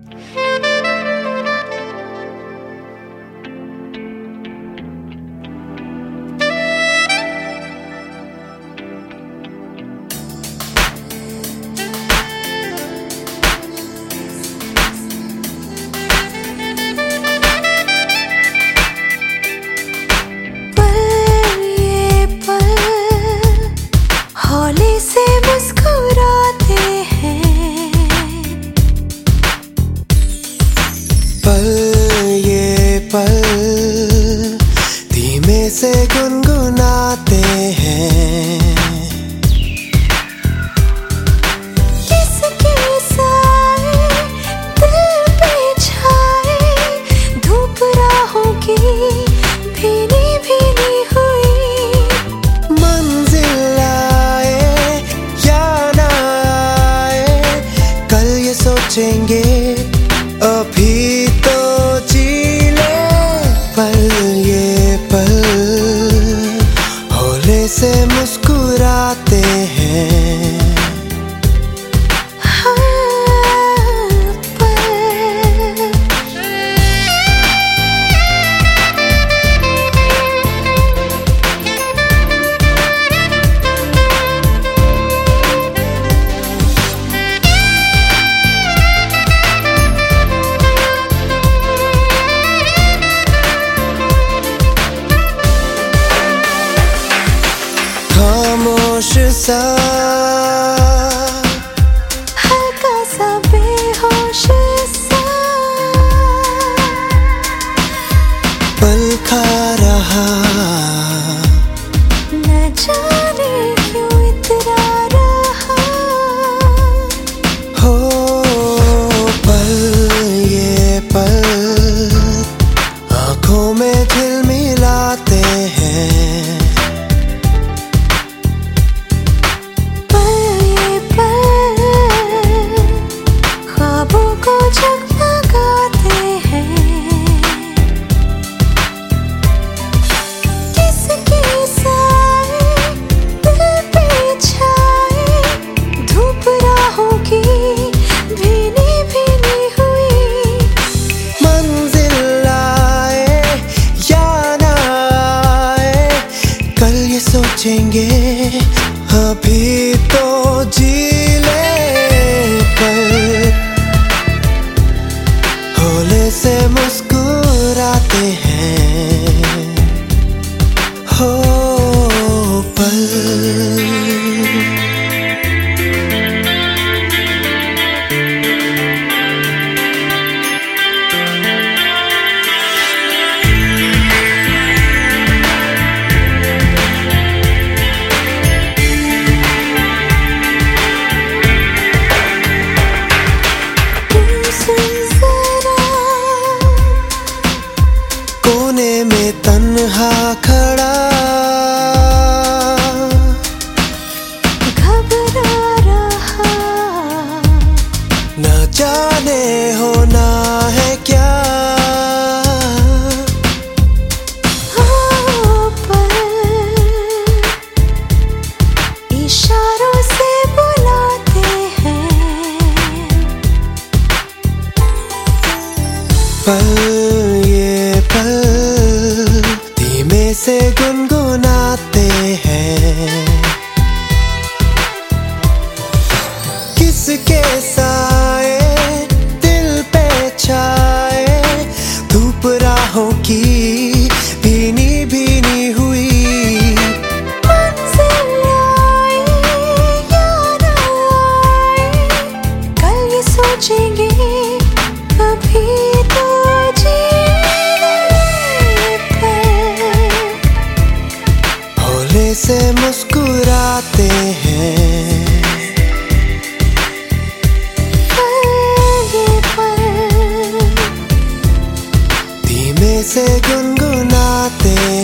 धीमे से गुनगुनाते हैं। किसके साए दिल पे छाए, धूप राहों की भीनी भीनी हुई। मंजिल आए या ना आए, कल ये सोचेंगे अभी तो जी ले पल, ये पल हौले से मुस्कुराते हैं। खामोश सा, हल्का सा बेहोश सा, पल खा रहा, न जाने क्यों इतरा रहा। हो पल, ये पल आँखों में झिलमिलाते हैं। सोचेंगे अभी तो जी ले पल, हौले से मुस्कुराते हैं। हो पल, में तन्हा खड़ा घबरा रहा, न जाने होना है क्या। पर इशारों से बुलाते हैं। पल, ये पल धीमे से गुनगुनाते हैं। किसके साए दिल पे छाए, धूप राहों की भीनी भीनी हुई। मंजिल आए या ना आए, कल ये सोचेंगे अभी तो जी से मुस्कुराते हैं। ये पल धीमे से गुनगुनाते